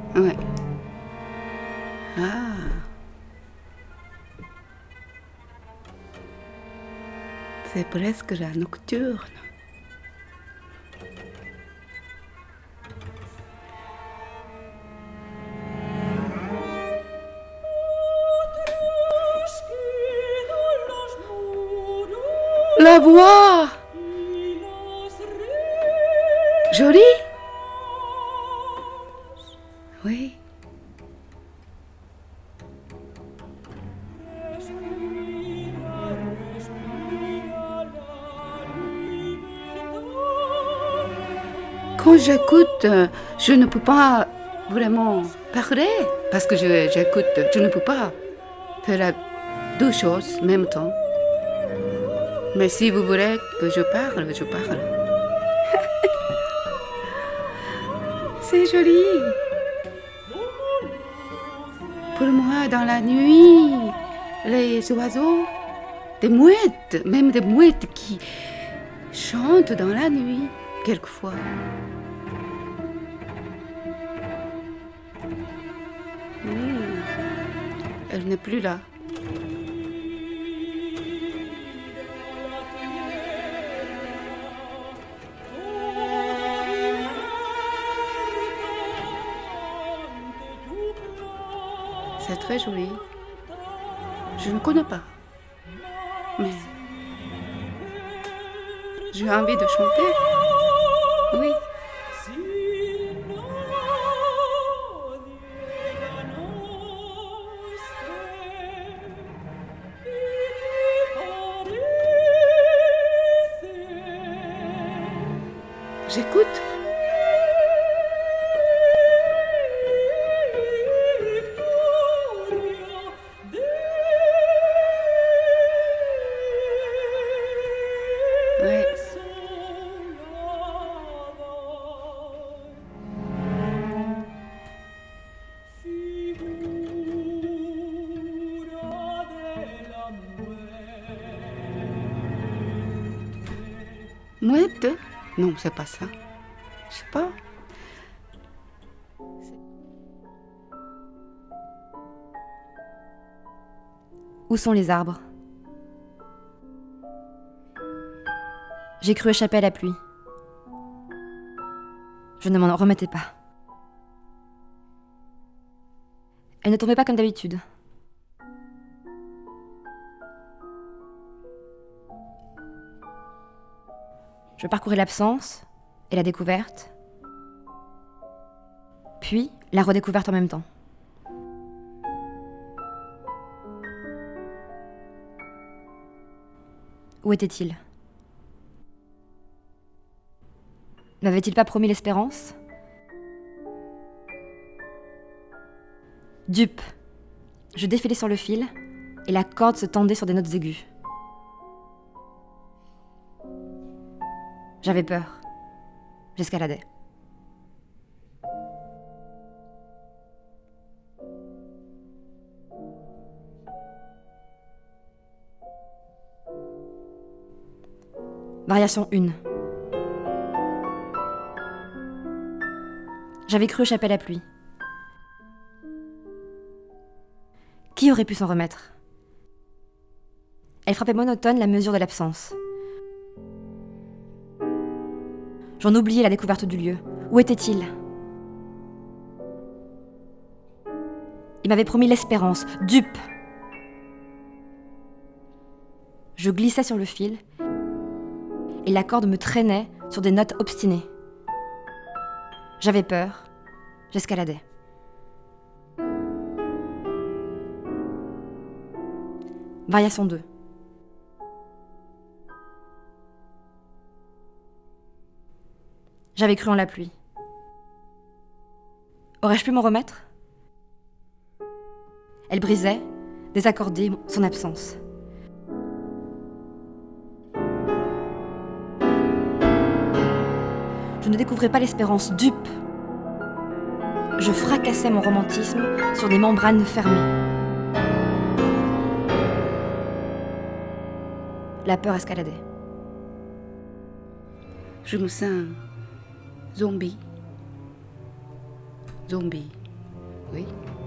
Ouais. Ah. C'est presque la nocturne. La voix! Jolie? Oui. Quand j'écoute, je ne peux pas vraiment parler parce que j'écoute, je ne peux pas faire deux choses en même temps. Mais si vous voulez que je parle, je parle. C'est joli. Pour moi, dans la nuit, les oiseaux, des mouettes, même des mouettes qui chantent dans la nuit, quelquefois. Elle n'est plus là. C'est très joli. Je ne connais pas. Mais j'ai envie de chanter. Oui. J'écoute. Ouais. Mouette? Non, c'est pas ça. Je sais pas. Où sont les arbres? J'ai cru échapper à la pluie. Je ne m'en remettais pas. Elle ne tombait pas comme d'habitude. Je parcourais l'absence et la découverte, puis la redécouverte en même temps. Où était-il? M'avait-il pas promis l'espérance? Dupe! Je défilais sur le fil et la corde se tendait sur des notes aiguës. J'avais peur. J'escaladais. Variation 1. J'avais cru échapper à la pluie. Qui aurait pu s'en remettre? Elle frappait monotone la mesure de l'absence. J'en oubliais la découverte du lieu. Où était-il? Il m'avait promis l'espérance. Dupe! Je glissais sur le fil et la corde me traînait sur des notes obstinées. J'avais peur. J'escaladais. Variation 2. J'avais cru en la pluie. Aurais-je pu m'en remettre? Elle brisait, désaccordée, son absence. Je ne découvrais pas l'espérance, dupe. Je fracassais mon romantisme sur des membranes fermées. La peur escaladait. Je me sens zombie. Zombie. oui.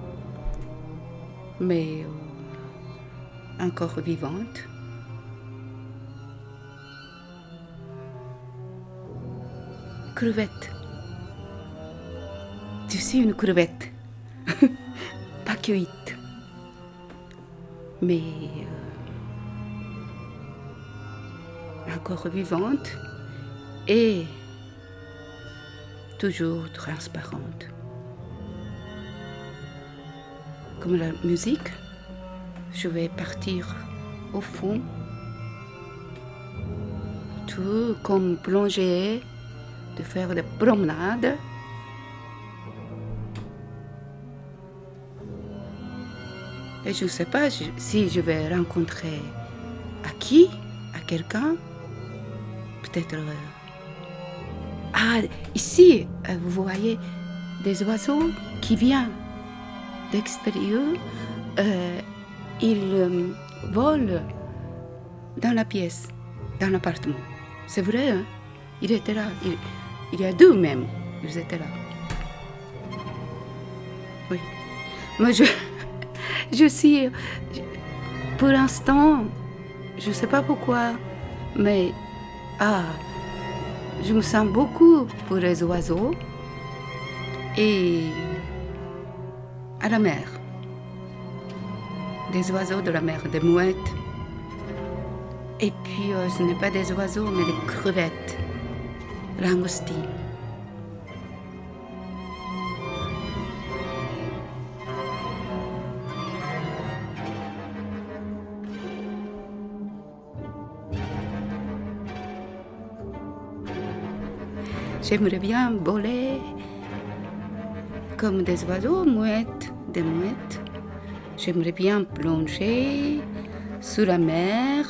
Mais encore vivante. Crevette. Je suis une crevette. Pas cuite. Mais encore vivante et toujours transparente. Comme la musique, je vais partir au fond, tout comme plonger, de faire des promenades. Et je ne sais pas si je vais rencontrer à qui, à quelqu'un, peut-être... Ah, ici, vous voyez des oiseaux qui viennent d'extérieur. Ils volent dans la pièce, dans l'appartement. C'est vrai, hein? Il était là. Il y a deux même. Ils étaient là. Oui. Moi, je suis... Pour l'instant, je ne sais pas pourquoi, mais... je me sens beaucoup pour les oiseaux et à la mer. Des oiseaux de la mer, des mouettes. Et puis, ce n'est pas des oiseaux, mais des crevettes, langoustines. J'aimerais bien voler comme des oiseaux, des mouettes. J'aimerais bien plonger sous la mer.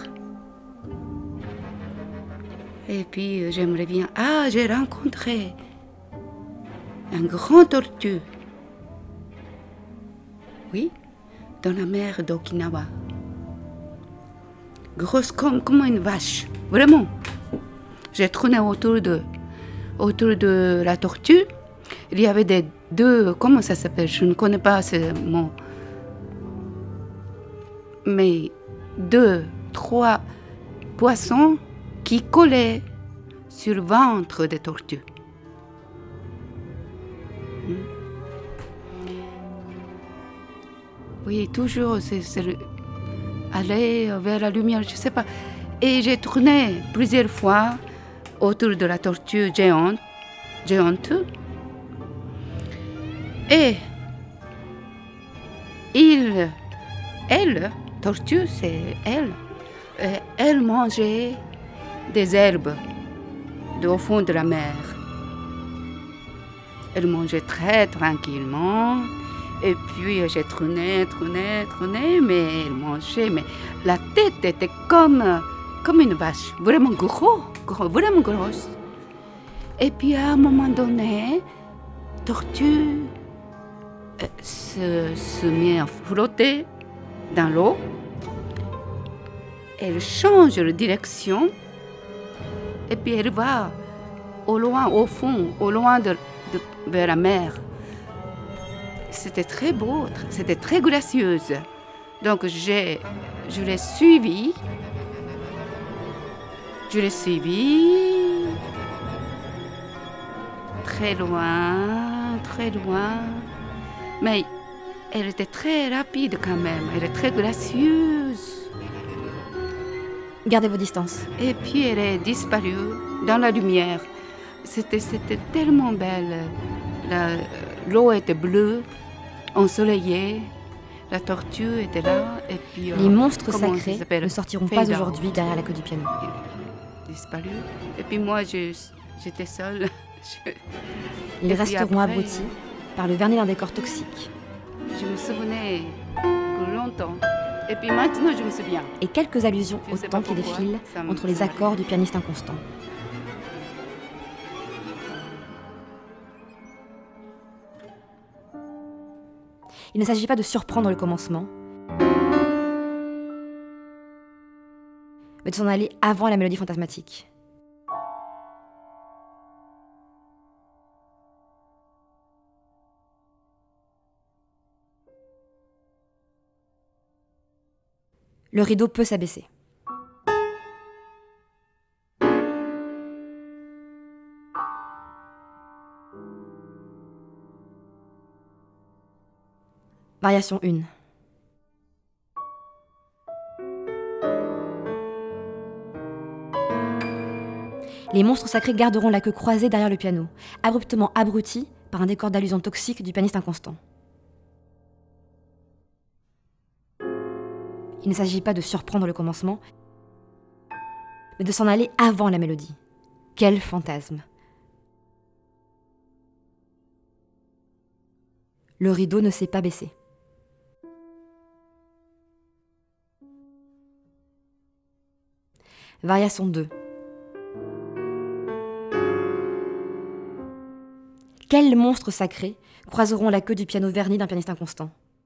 Et puis j'aimerais bien... j'ai rencontré un grand tortue. Oui, dans la mer d'Okinawa. Grosse comme une vache, vraiment. J'ai tourné autour de la tortue. Il y avait deux, comment ça s'appelle? Je ne connais pas ce mot. Mais 2, 3 poissons qui collaient sur le ventre des tortues. Oui, toujours, c'est aller vers la lumière, je ne sais pas. Et j'ai tourné plusieurs fois autour de la tortue géante. Et elle, tortue, c'est elle mangeait des herbes au fond de la mer. Elle mangeait très tranquillement. Et puis j'ai tourné, mais elle mangeait. Mais la tête était comme une vache, vraiment vraiment grosse. Et puis à un moment donné, tortue se met à flotter dans l'eau. Elle change de direction et puis elle va au loin, au fond, vers la mer. C'était très beau, c'était très gracieuse. Donc je l'ai suivie. Très loin. Mais elle était très rapide quand même. Elle est très gracieuse. Gardez vos distances. Et puis elle est disparue dans la lumière. C'était tellement belle. L'eau était bleue, ensoleillée. La tortue était là. Et puis, les monstres sacrés ne sortiront pas aujourd'hui derrière la queue du piano. Disparu. Et puis moi, j'étais seule. Ils resteront abrutis par le vernis d'un décor toxique. Je me souvenais pour longtemps. Et puis maintenant, je me souviens. Et quelques allusions au temps qui défile entre les accords du pianiste inconstant. Il ne s'agit pas de surprendre le commencement, mais de s'en aller avant la mélodie fantasmatique. Le rideau peut s'abaisser. Variation 1. Les monstres sacrés garderont la queue croisée derrière le piano, abruptement abrutis par un décor d'allusions toxiques du pianiste inconstant. Il ne s'agit pas de surprendre le commencement, mais de s'en aller avant la mélodie. Quel fantasme! Le rideau ne s'est pas baissé. Variation 2. Quels monstres sacrés croiseront la queue du piano verni d'un pianiste inconstant?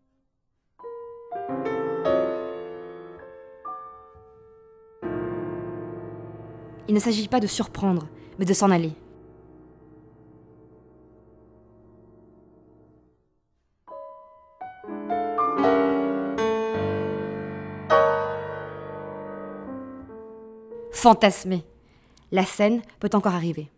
Il ne s'agit pas de surprendre, mais de s'en aller. Fantasmer. La scène peut encore arriver.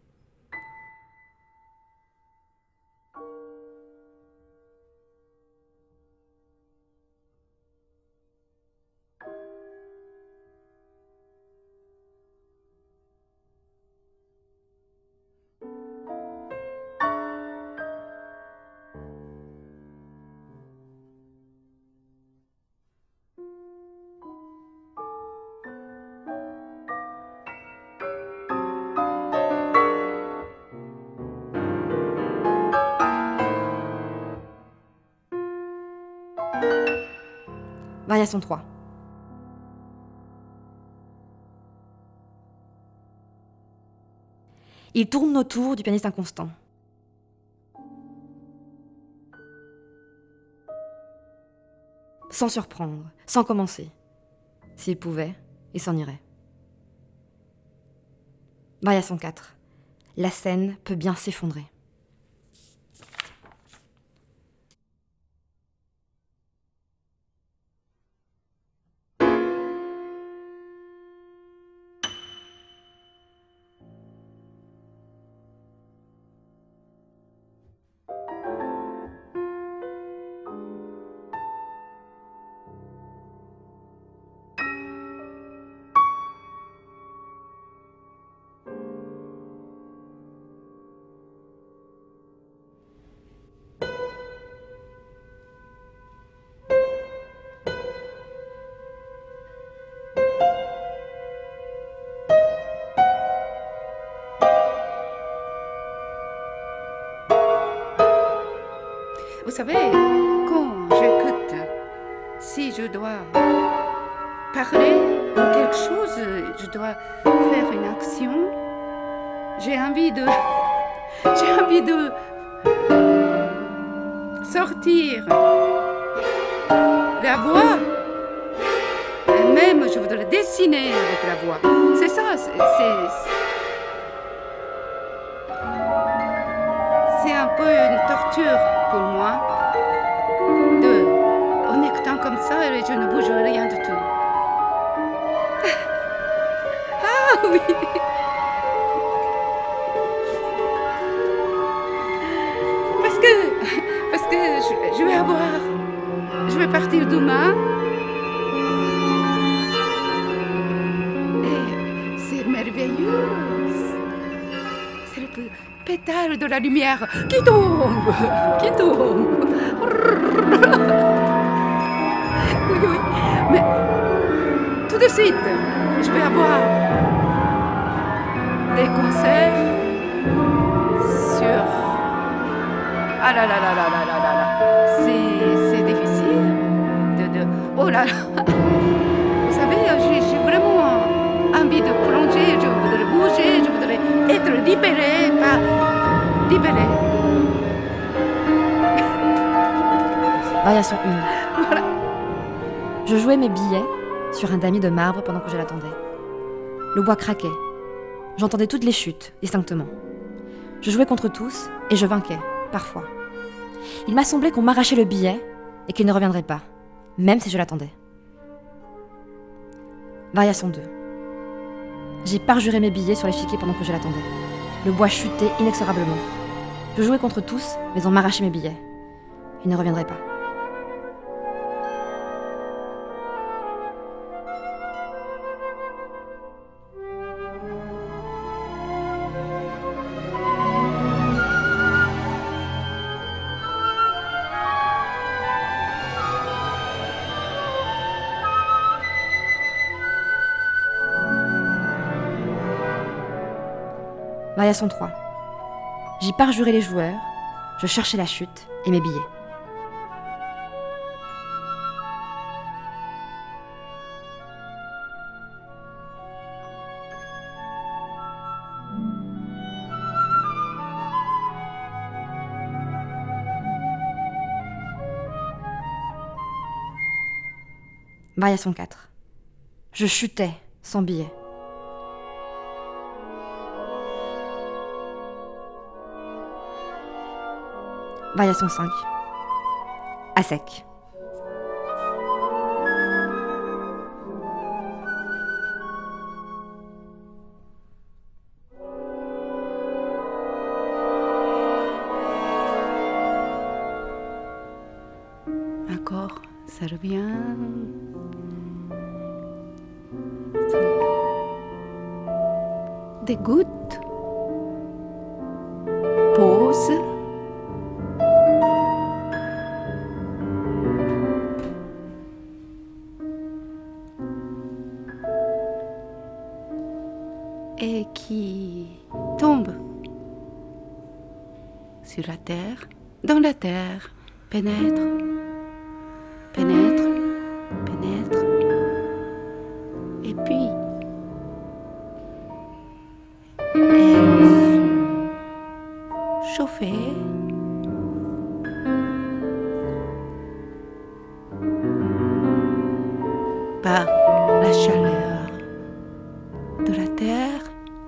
Variation 3. Il tourne autour du pianiste inconstant. Sans surprendre, sans commencer. S'il pouvait, il s'en irait. Variation 4. La scène peut bien s'effondrer. Vous savez, quand j'écoute, si je dois parler ou quelque chose, je dois faire une action, j'ai envie de sortir la voix. Et même, je voudrais dessiner avec la voix. C'est ça, c'est un peu une torture pour moi, en écoutant comme ça, et je ne bouge rien du tout. Ah oui! Parce que je vais partir demain. Et c'est merveilleux. C'est le pétale de la lumière qui tombe. Oui, mais tout de suite, je vais avoir des concerts sur... Ah là là là là là là là là, c'est difficile de... Oh là là. Vous savez, j'ai vraiment envie de plonger, je voudrais bouger, je voudrais être libérée, pas libérée. Variation 1. Voilà. Je jouais mes billets sur un damier de marbre pendant que je l'attendais. Le bois craquait. J'entendais toutes les chutes, distinctement. Je jouais contre tous et je vainquais, parfois. Il m'a semblé qu'on m'arrachait le billet et qu'il ne reviendrait pas, même si je l'attendais. Variation 2. J'ai parjuré mes billets sur l'échiquier pendant que je l'attendais. Le bois chutait inexorablement. Je jouais contre tous, mais on m'arrachait mes billets. Ils ne reviendraient pas. Variation 3. J'y parjurais les joueurs, je cherchais la chute et mes billets. Variation 4. Je chutais sans billets. Variation 5. À sec. Encore, ça revient. Des gouttes. Pause. Et qui tombe sur la terre, dans la terre, pénètre, pénètre, pénètre, et puis elles sont chauffées par la chaleur de la terre.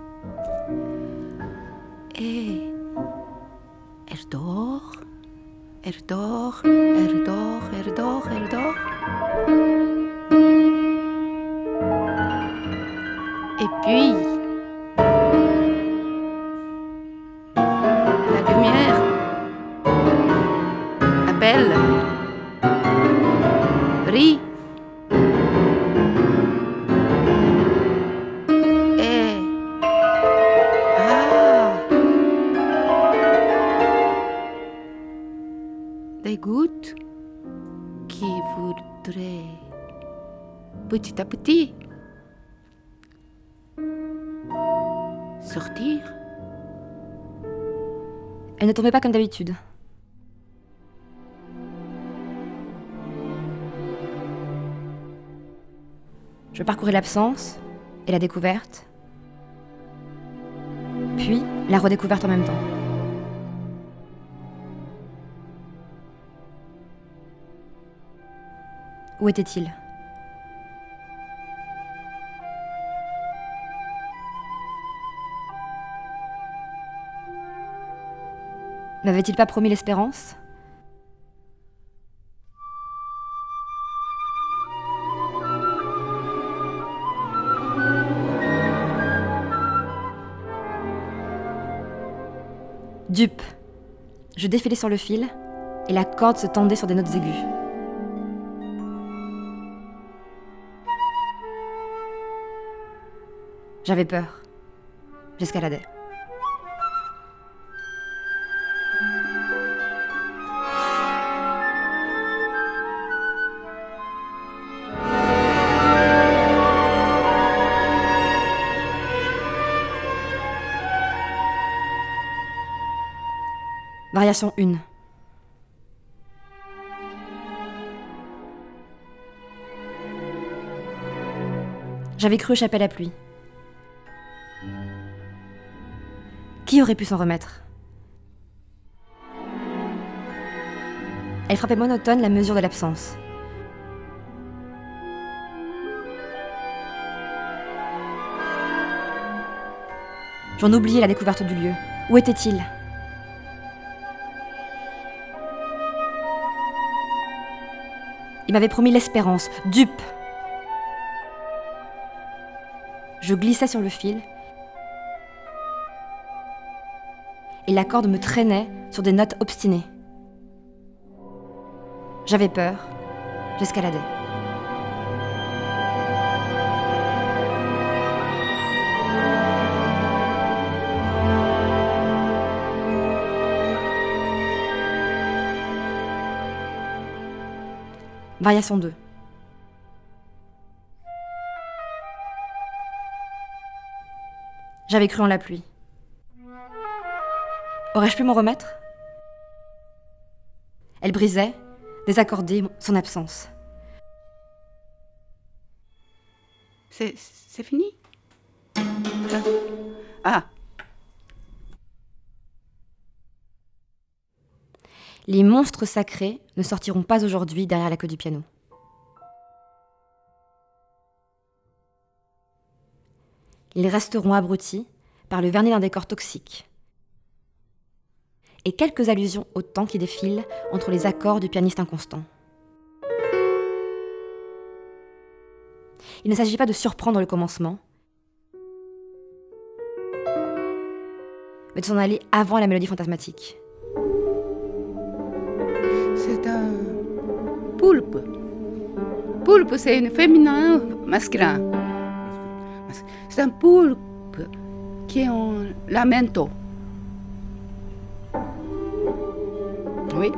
Et elle dort, elle dort, elle dort, elle dort, elle dort. Et puis, la lumière appelle, rit. Des gouttes qui voudraient petit à petit sortir. Elle ne tombait pas comme d'habitude. Je parcourais l'absence et la découverte, puis la redécouverte en même temps. Où était-il ? M'avait-il pas promis l'espérance ? Dupe. Je défilais sur le fil et la corde se tendait sur des notes aiguës. J'avais peur. J'escaladais. Variation 1. J'avais cru échapper à la pluie. Qui aurait pu s'en remettre ? Elle frappait monotone la mesure de l'absence. J'en oubliais la découverte du lieu. Où était-il ? Il m'avait promis l'espérance, dupe. Je glissais sur le fil et la corde me traînait sur des notes obstinées. J'avais peur, j'escaladais. Variation 2. J'avais cru en la pluie. Aurais-je pu m'en remettre ? Elle brisait, désaccordée, son absence. C'est fini? Ah. Les monstres sacrés ne sortiront pas aujourd'hui derrière la queue du piano. Ils resteront abrutis par le vernis d'un décor toxique et quelques allusions au temps qui défile entre les accords du pianiste inconstant. Il ne s'agit pas de surprendre le commencement, mais de s'en aller avant la mélodie fantasmatique. C'est un poulpe. Poulpe, c'est un féminin masculin. C'est un poulpe qui est en lamento. Oui.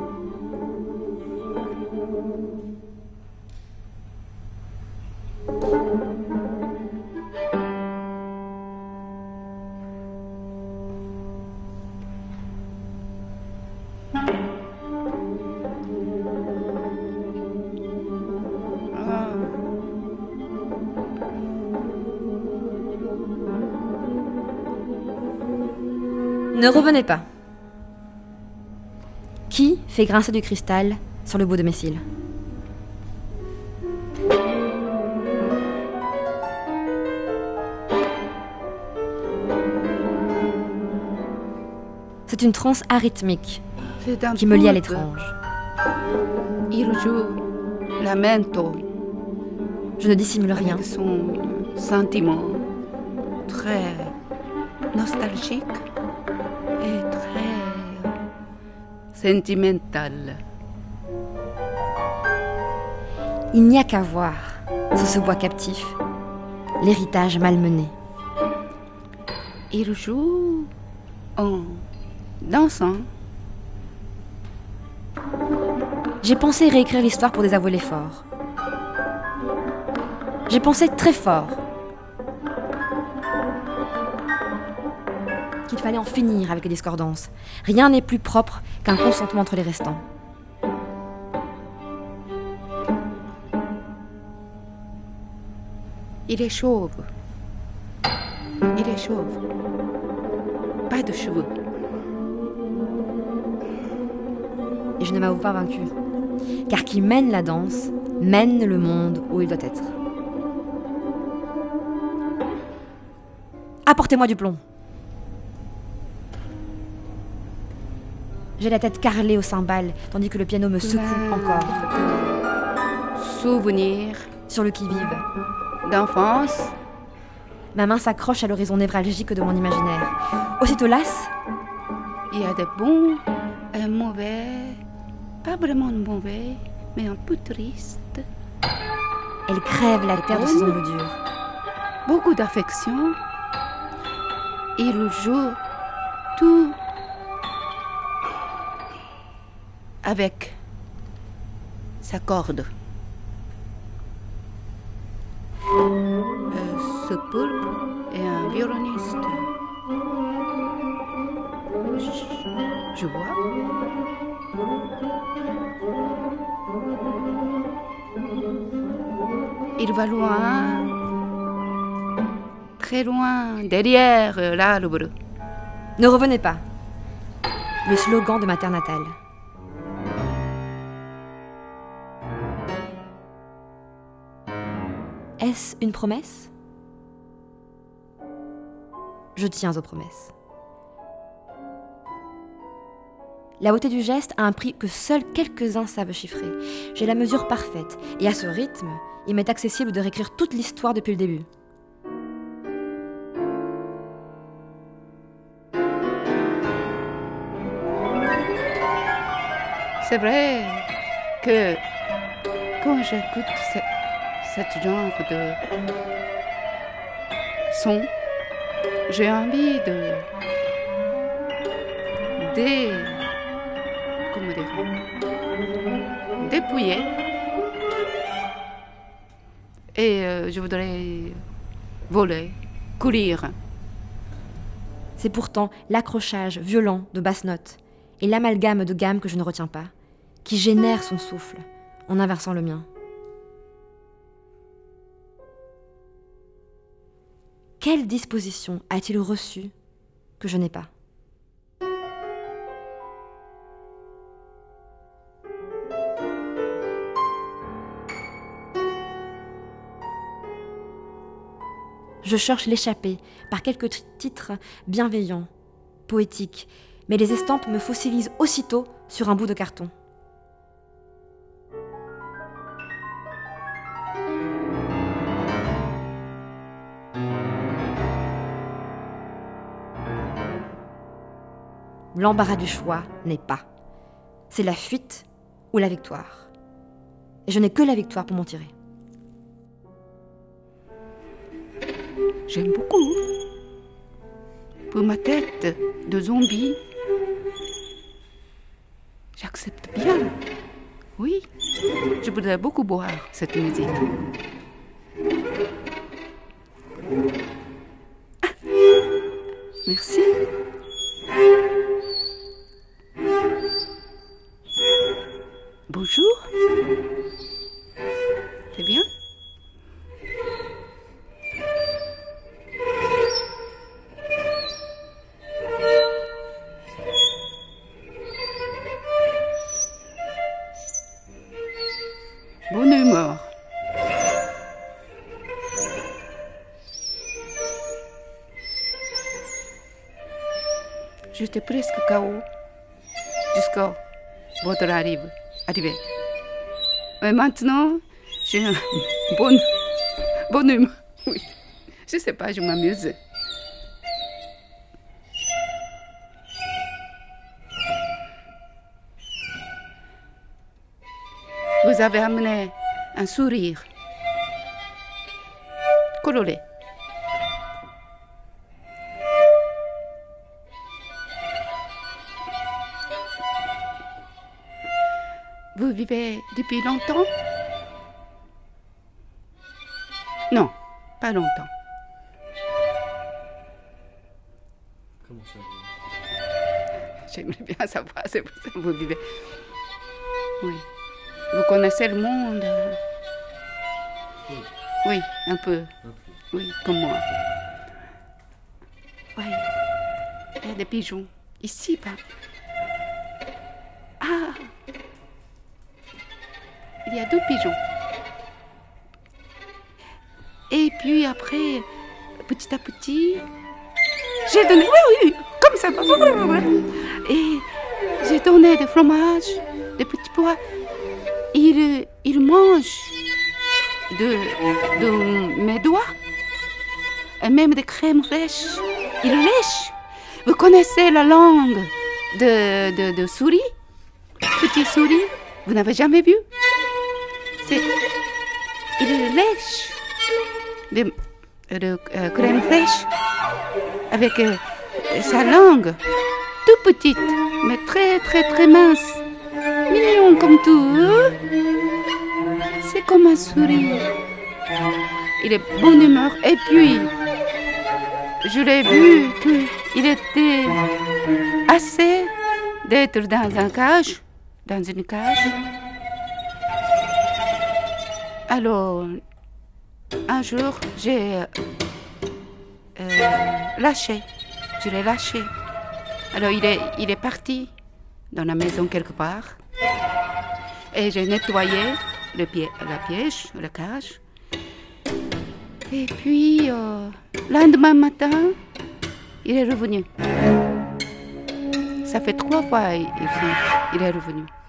Ne revenez pas. Qui fait grincer du cristal sur le bout de mes cils ? C'est une transe arythmique qui me lie à l'étrange. Il joue lamento. Je ne dissimule rien. Avec son sentiment très nostalgique et très sentimental. Il n'y a qu'à voir, sous ce bois captif, l'héritage malmené. Il joue en dansant. J'ai pensé réécrire l'histoire pour désavouer l'effort. J'ai pensé très fort qu'il fallait en finir avec les discordances. Rien n'est plus propre qu'un consentement entre les restants. Il est chauve. Il est chauve. Pas de cheveux. Et je ne m'avoue pas vaincue. Car qui mène la danse, mène le monde où il doit être. Apportez-moi du plomb. J'ai la tête carrelée au cymbale, tandis que le piano me secoue encore. Souvenir sur le qui-vive. D'enfance. Ma main s'accroche à l'horizon névralgique de mon imaginaire. Aussitôt lasse, il y a des bons et mauvais, pas vraiment mauvais, mais un peu triste. Elle crève la terre de ses ongles durs. Beaucoup d'affection. Il joue tout avec sa corde. Ce poulpe est un violoniste. Je vois. Il va loin, très loin, derrière l'arbre. Ne revenez pas. Le slogan de ma terre natale. Est-ce une promesse ? Je tiens aux promesses. La beauté du geste a un prix que seuls quelques-uns savent chiffrer. J'ai la mesure parfaite, et à ce rythme, il m'est accessible de réécrire toute l'histoire depuis le début. C'est vrai que quand j'écoute ce genre de son, j'ai envie comment dire, dépouiller. Et je voudrais voler, courir. C'est pourtant l'accrochage violent de basses notes et l'amalgame de gammes que je ne retiens pas qui génèrent son souffle en inversant le mien. Quelle disposition a-t-il reçue que je n'ai pas ? Je cherche l'échappée par quelques titres bienveillants, poétiques, mais les estampes me fossilisent aussitôt sur un bout de carton. L'embarras du choix n'est pas. C'est la fuite ou la victoire. Et je n'ai que la victoire pour m'en tirer. J'aime beaucoup. Pour ma tête de zombie, j'accepte bien. Oui, je voudrais beaucoup boire cette musique. Ah, merci. Bonjour. C'est bien? Bonne humeur. J'étais presque KO jusqu'à votre arrivée. Mais maintenant, j'ai une bonne humeur. Oui. Je sais pas, je m'amuse. Vous avez amené un sourire coloré. Vous vivez depuis longtemps? Non, pas longtemps. Comment ça? J'aimerais bien savoir, c'est pour ça que vous vivez. Oui. Vous connaissez le monde? Oui. Oui, un peu. Un peu. Oui, comme moi. Oui. Il y a des pigeons. Ici, pas. Ah! Il y a 2 pigeons. Et puis après, petit à petit, j'ai donné... Oui, comme ça. Et j'ai donné des fromages, des petits pois. Il mange de mes doigts. Et même des crèmes fraîches. Il lèche. Vous connaissez la langue de souris? Petit souris? Vous n'avez jamais vu? Il lèche de crème fraîche avec sa langue toute petite, mais très très très mince, mignon comme tout. C'est comme un souris. Il est bonne humeur. Et puis, je l'ai vu qu'il était assez d'être dans une cage. Alors, un jour, j'ai lâché. Je l'ai lâché. Alors, il est parti dans la maison quelque part. Et j'ai nettoyé la piège, la cage. Et puis, lendemain matin, il est revenu. Ça fait 3 fois il est revenu.